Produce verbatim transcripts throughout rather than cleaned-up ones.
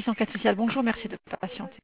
service enquête sociale. Bonjour, merci de patienter.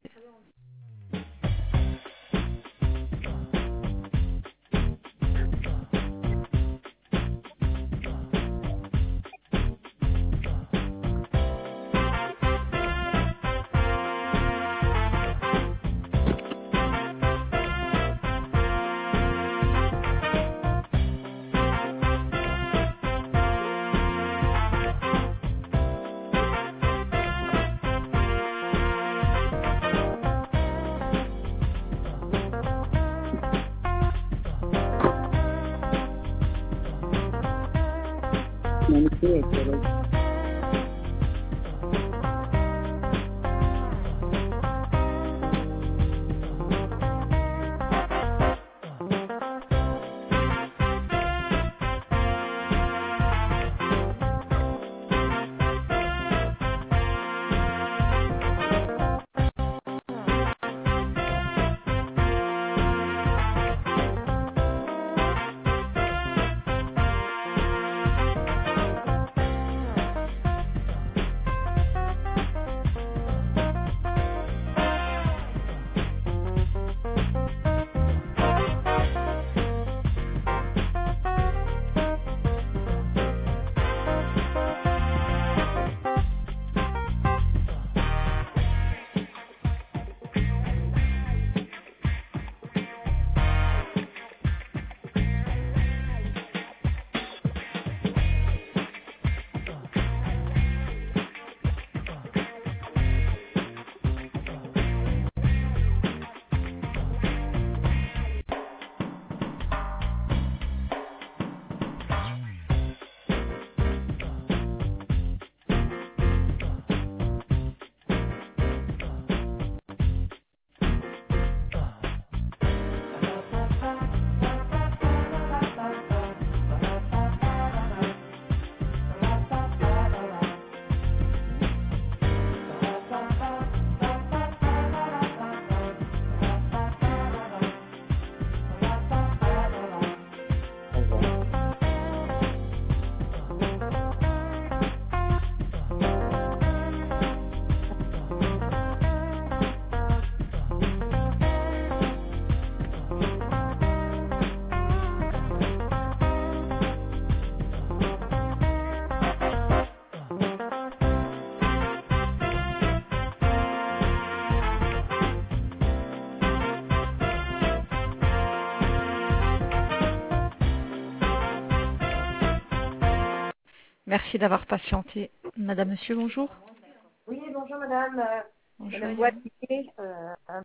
Merci d'avoir patienté. Madame, monsieur, bonjour. Oui, bonjour madame. Euh, Bonjour. Madame Boitier, euh, euh,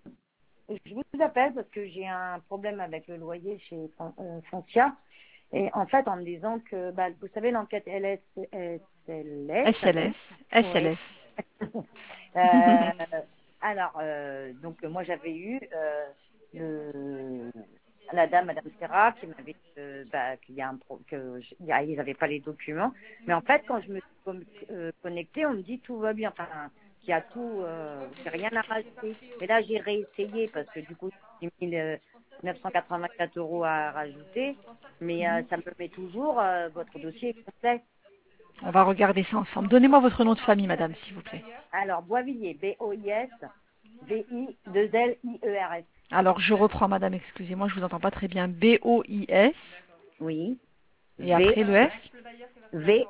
je vous appelle parce que j'ai un problème avec le loyer chez Fon- euh, Foncia. Et en fait, en me disant que, bah, vous savez, l'enquête L S S L S. S L S. S L Oui. S. Euh, alors, euh, donc moi j'avais eu euh, le, la dame, Madame Serra, qui m'avait dit euh, bah, qu'il y a un pro, que je- il y a- ils n'avaient pas les documents. Mais en fait, quand je me suis com- euh, connectée, on me dit tout va bien, enfin qu'il y a tout, euh, qu'il n'y a rien à rajouter. Et là, j'ai réessayé parce que du coup, j'ai mis le neuf cent quatre-vingt-quatre euros à rajouter, mais euh, ça me met toujours euh, votre dossier est complet. On va regarder ça ensemble. Donnez-moi votre nom de famille, madame, s'il vous plaît. Alors, Boisvilliers, B O I S, V I deux L I E R S. Alors, je reprends, madame, excusez-moi, je vous entends pas très bien. B O I S. Oui. Et V, après le S. V,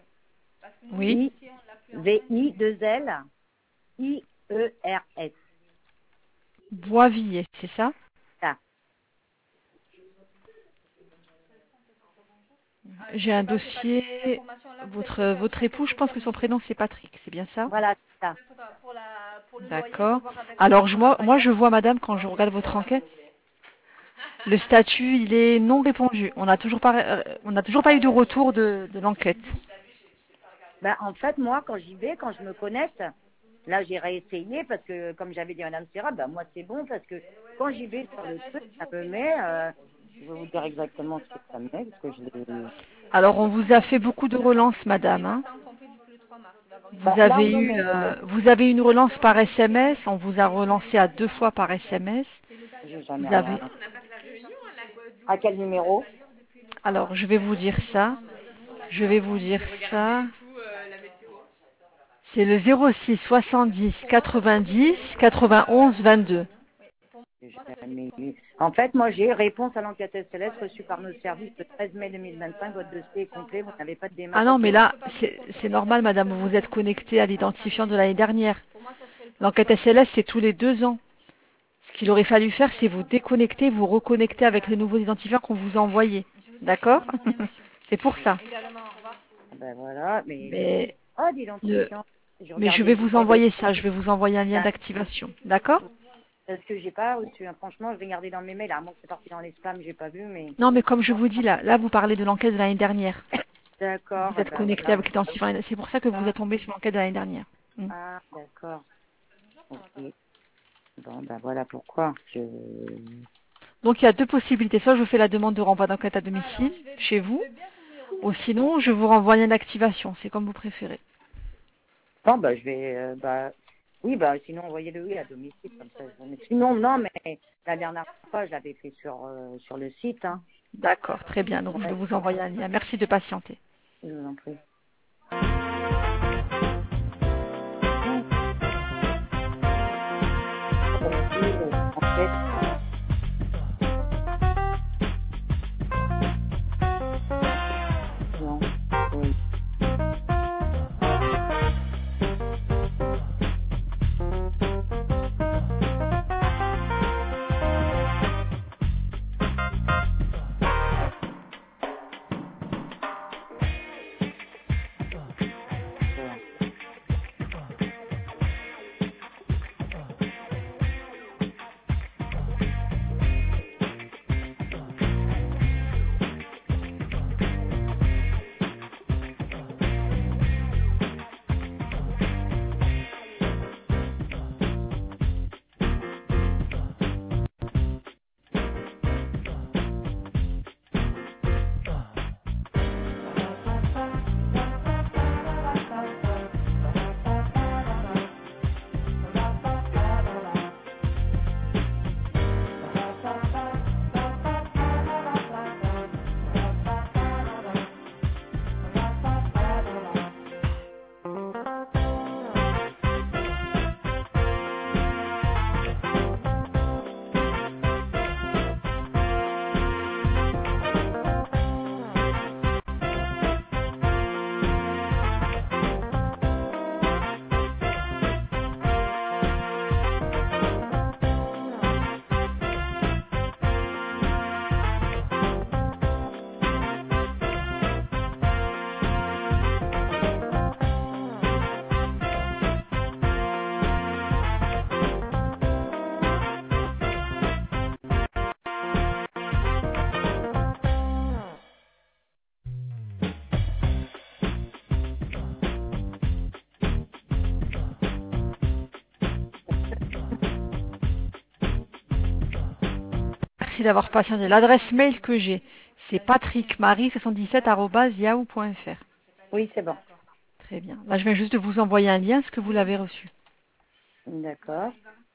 Oui. I, V, I, deux L, I, E, R, S. Boisvilliers, c'est ça? Ça. J'ai un dossier. Votre, votre époux, je pense que son prénom, c'est Patrick, c'est bien ça? Voilà, c'est ça. D'accord. Alors, je, moi, moi, je vois, madame, quand je regarde votre enquête, le statut, il est non répondu. On n'a toujours pas, euh, on n'a toujours pas eu de retour de, de l'enquête. Ben, en fait, moi, quand j'y vais, quand je me connecte, là, j'ai réessayé parce que, comme j'avais dit à Madame Serra, ben, moi, c'est bon parce que quand j'y vais sur le truc, ça me met, euh, je vais vous dire exactement ce que ça me met parce que je l'ai. Alors, on vous a fait beaucoup de relances, madame. Hein. Ben, Vous là, on avez me eu, met, euh, vous avez une relance par S M S. On vous a relancé à deux fois par S M S. j'ai jamais Vous avez. rien. À quel numéro? Alors, je vais vous dire ça. Je vais vous dire ça. C'est le zéro six soixante-dix quatre-vingt-dix quatre-vingt-onze vingt-deux. Jamais eu. En fait, moi, j'ai réponse à l'enquête S L S reçue par nos services le treize mai deux mille vingt-cinq. Votre dossier est complet. Vous n'avez pas de Ah démarche. non, mais là, c'est c'est normal, madame, vous vous êtes connecté à l'identifiant de l'année dernière. L'enquête S L S, c'est tous les deux ans. Ce qu'il aurait fallu faire, c'est vous déconnecter, vous reconnecter avec les nouveaux identifiants qu'on vous a envoyés. D'accord? C'est pour ça. Ben voilà, mais j'ai Mais, pas le, d'identifiant. Je mais je regardais vais le vous numéro de envoyer ça, je vais vous envoyer un lien d'activation. D'accord? parce que j'ai pas reçu. hein. Franchement, je vais regarder dans mes mails. À moins que c'est parti dans les spams, j'ai pas vu, mais Non, mais comme je vous dis, là, là, vous parlez de l'enquête de l'année dernière. d'accord. Vous Ah êtes ben connecté voilà. avec l'identifiant. C'est pour ça que vous êtes tombé sur l'enquête de l'année dernière. Hmm. Ah, d'accord. Ok. Bon, ben voilà pourquoi. Je... Donc, il y a deux possibilités. Soit je fais la demande de renvoi d'enquête à domicile, chez vous, ou sinon, je vous renvoie un lien d'activation. C'est comme vous préférez. Bon, ben je vais. euh, bah, oui, bah sinon envoyez-le oui à domicile comme ça. je- mais Sinon, non, mais la dernière fois, je l'avais fait sur euh, sur le site. Hein. D'accord, très bien. Donc, je vais Ouais, vous envoyer un lien. Merci de patienter. je vous en prie. En fait, non. Oui. Voilà. Merci d'avoir patienté. L'adresse mail que j'ai, c'est patrickmarie soixante-dix-sept arobase yahoo point fr. Oui, c'est bon. Très bien. Là, je viens juste de vous envoyer un lien. Est-ce que vous l'avez reçu? D'accord.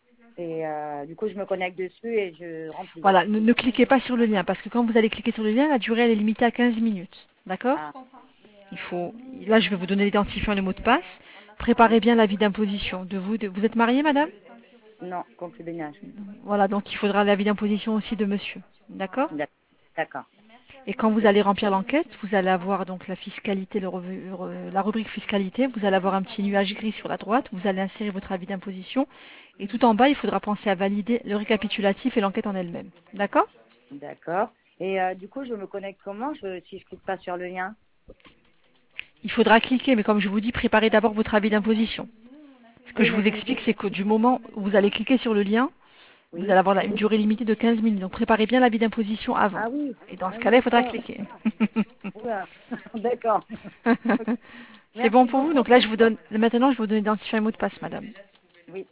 Et euh, du coup, je me connecte dessus et je remplis. Voilà, ne, ne cliquez pas sur le lien, parce que quand vous allez cliquer sur le lien, la durée elle est limitée à quinze minutes. D'accord? Ah, Il faut. Là, je vais vous donner l'identifiant et le mot de passe. Préparez bien l'avis d'imposition. De vous, de... vous êtes mariée, madame? non, concubinage. Voilà, donc il faudra l'avis d'imposition aussi de monsieur. D'accord? D'ac- D'accord. Et quand vous allez remplir l'enquête, vous allez avoir donc la fiscalité, le revu- re- la rubrique fiscalité, vous allez avoir un petit nuage gris sur la droite, vous allez insérer votre avis d'imposition, et tout en bas, il faudra penser à valider le récapitulatif et l'enquête en elle-même. D'accord? D'accord. Et euh, du coup, je me connecte comment je, si je clique pas sur le lien? Il faudra cliquer, mais comme je vous dis, préparez d'abord votre avis d'imposition. Ce que Oui, je mais vous je me dis. explique, c'est que du moment où vous allez cliquer sur le lien, vous allez Oui. avoir là une durée limitée de quinze minutes. Donc préparez bien l'avis d'imposition avant. Ah oui. Et dans Ah ce oui, cas-là, il faudra d'accord. cliquer. Oula. D'accord. C'est bon Merci pour vous? beaucoup. Donc là, je vous donne, maintenant, je vous donne l'identifiant et mot de passe, madame. Oui.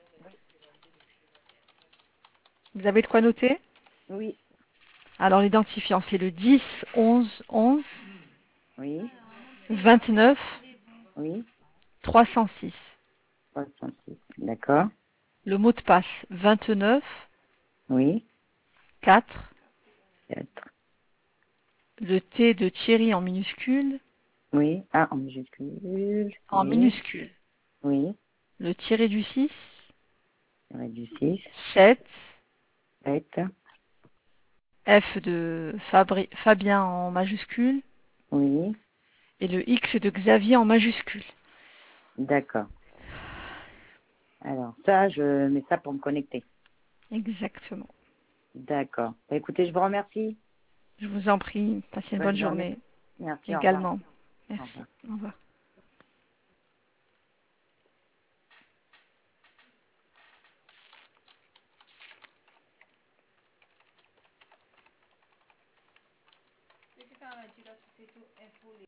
Vous avez de quoi noter? Oui. Alors, l'identifiant, c'est le dix onze onze Oui. vingt-neuf Oui. trois cent six. soixante-six. D'accord. Le mot de passe, vingt-neuf Oui. quatre. quatre. Le T de Thierry en minuscule. Oui. Ah, en majuscule. En Oui. minuscule. Oui. le tiré du six, Tiré du six. sept, sept. F de Fabri- Fabien en majuscule Oui. et le X de Xavier en majuscule. D'accord. Alors, ça, je mets ça pour me connecter. Exactement. D'accord. Bah, écoutez, je vous remercie. Je vous en prie, passez une bonne Bonne journée. journée Merci, au revoir. également. Au Merci. revoir. Au revoir.